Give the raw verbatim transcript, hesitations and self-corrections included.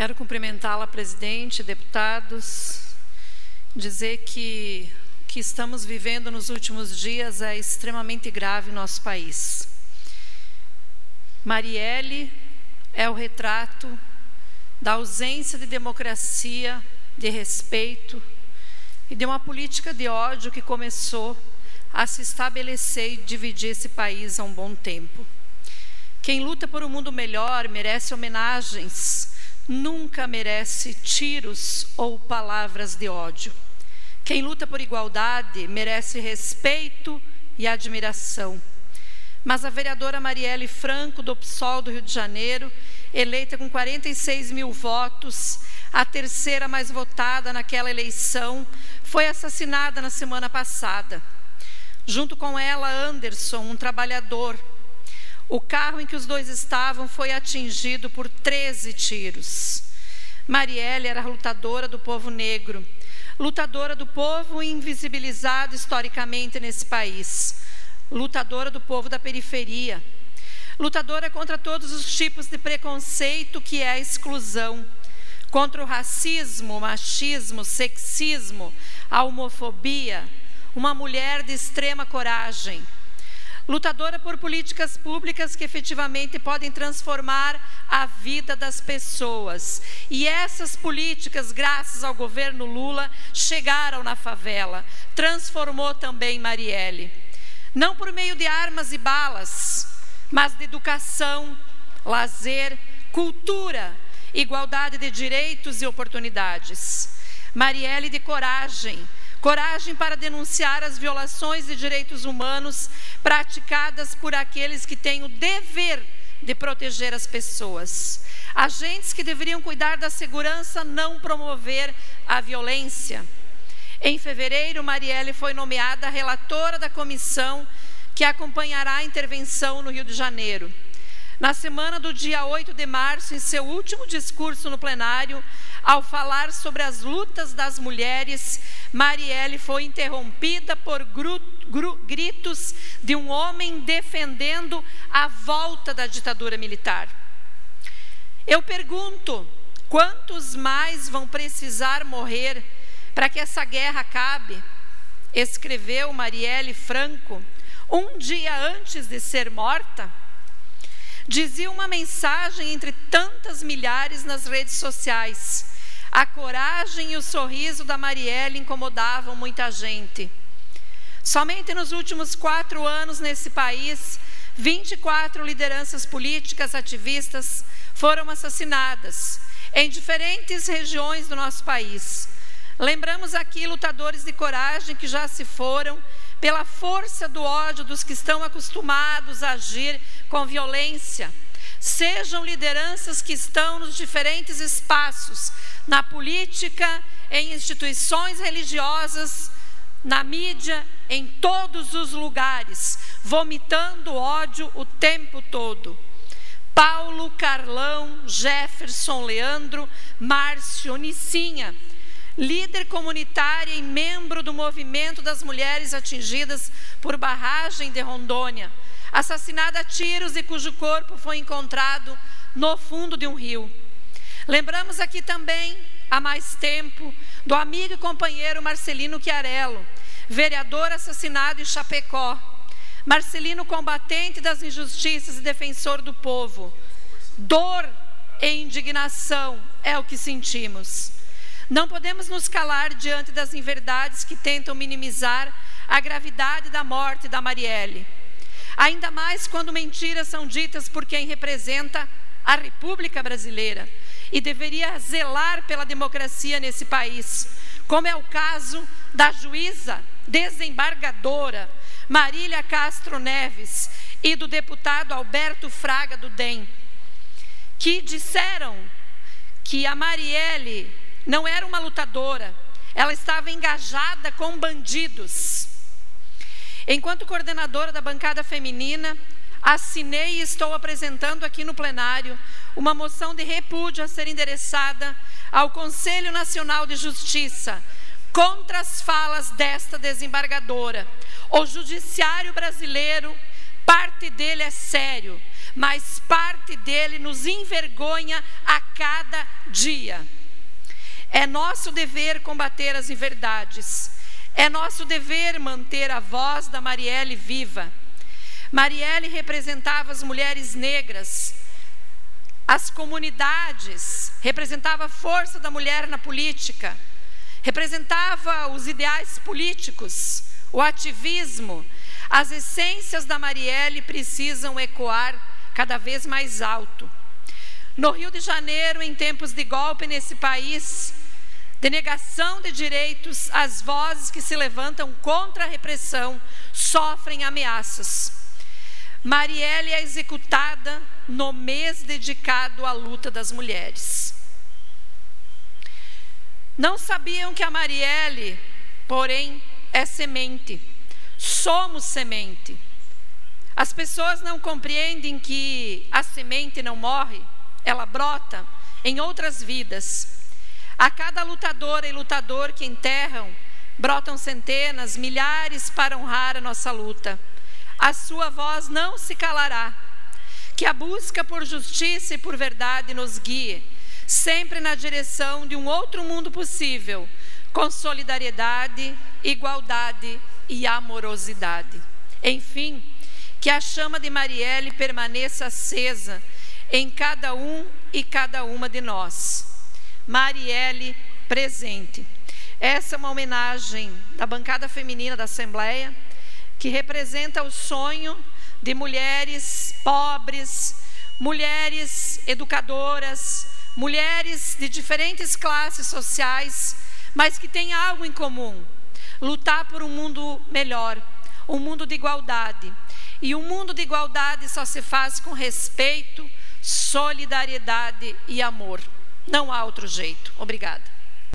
Quero cumprimentá-la, presidente, deputados, dizer que o que estamos vivendo nos últimos dias é extremamente grave em nosso país. Marielle é o retrato da ausência de democracia, de respeito e de uma política de ódio que começou a se estabelecer e dividir esse país há um bom tempo. Quem luta por um mundo melhor merece homenagens, nunca merece tiros ou palavras de ódio. Quem luta por igualdade merece respeito e admiração. Mas a vereadora Marielle Franco, do PSOL do Rio de Janeiro, eleita com quarenta e seis mil votos, a terceira mais votada naquela eleição, foi assassinada na semana passada. Junto com ela, Anderson, um trabalhador. O carro em que os dois estavam foi atingido por treze tiros. Marielle era lutadora do povo negro, lutadora do povo invisibilizado historicamente nesse país, lutadora do povo da periferia, lutadora contra todos os tipos de preconceito que é a exclusão, contra o racismo, o machismo, o sexismo, a homofobia, uma mulher de extrema coragem, lutadora por políticas públicas que efetivamente podem transformar a vida das pessoas. E essas políticas, graças ao governo Lula, chegaram na favela, transformou também Marielle. Não por meio de armas e balas, mas de educação, lazer, cultura, igualdade de direitos e oportunidades. Marielle de coragem, coragem para denunciar as violações de direitos humanos praticadas por aqueles que têm o dever de proteger as pessoas. Agentes que deveriam cuidar da segurança, não promover a violência. Em fevereiro, Marielle foi nomeada relatora da comissão que acompanhará a intervenção no Rio de Janeiro. Na semana do dia oito de março, em seu último discurso no plenário, ao falar sobre as lutas das mulheres, Marielle foi interrompida por gru, gru, gritos de um homem defendendo a volta da ditadura militar. Eu pergunto, quantos mais vão precisar morrer para que essa guerra acabe? Escreveu Marielle Franco um dia antes de ser morta. Dizia uma mensagem entre tantas milhares nas redes sociais. A coragem e o sorriso da Marielle incomodavam muita gente. Somente nos últimos quatro anos nesse país, vinte e quatro lideranças políticas ativistas foram assassinadas em diferentes regiões do nosso país. Lembramos aqui lutadores de coragem que já se foram pela força do ódio dos que estão acostumados a agir com violência. Sejam lideranças que estão nos diferentes espaços, na política, em instituições religiosas, na mídia, em todos os lugares, vomitando ódio o tempo todo. Paulo, Carlão, Jefferson, Leandro, Márcio, Nicinha, líder comunitária e membro do movimento das mulheres atingidas por barragem de Rondônia, assassinada a tiros e cujo corpo foi encontrado no fundo de um rio. Lembramos aqui também, há mais tempo, do amigo e companheiro Marcelino Chiarello, vereador assassinado em Chapecó. Marcelino, combatente das injustiças e defensor do povo. Dor e indignação é o que sentimos. Não podemos nos calar diante das inverdades que tentam minimizar a gravidade da morte da Marielle. Ainda mais quando mentiras são ditas por quem representa a República Brasileira e deveria zelar pela democracia nesse país, como é o caso da juíza desembargadora Marília Castro Neves e do deputado Alberto Fraga do D E M, que disseram que a Marielle não era uma lutadora, ela estava engajada com bandidos. Enquanto coordenadora da bancada feminina, assinei e estou apresentando aqui no plenário uma moção de repúdio a ser endereçada ao Conselho Nacional de Justiça contra as falas desta desembargadora. O judiciário brasileiro, parte dele é sério, mas parte dele nos envergonha a cada dia. É nosso dever combater as inverdades. É nosso dever manter a voz da Marielle viva. Marielle representava as mulheres negras, as comunidades, representava a força da mulher na política, representava os ideais políticos, o ativismo. As essências da Marielle precisam ecoar cada vez mais alto. No Rio de Janeiro, em tempos de golpe nesse país, de negação de direitos, as vozes que se levantam contra a repressão sofrem ameaças. Marielle é executada no mês dedicado à luta das mulheres. Não sabiam que a Marielle, porém, é semente. Somos semente. As pessoas não compreendem que a semente não morre, ela brota em outras vidas. A cada lutadora e lutador que enterram, brotam centenas, milhares para honrar a nossa luta. A sua voz não se calará. Que a busca por justiça e por verdade nos guie, sempre na direção de um outro mundo possível, com solidariedade, igualdade e amorosidade. Enfim, que a chama de Marielle permaneça acesa em cada um e cada uma de nós. Marielle presente. Essa é uma homenagem da bancada feminina da Assembleia, que representa o sonho de mulheres pobres, mulheres educadoras, mulheres de diferentes classes sociais, mas que têm algo em comum: lutar por um mundo melhor, um mundo de igualdade. E um mundo de igualdade só se faz com respeito, solidariedade e amor. Não há outro jeito. Obrigada.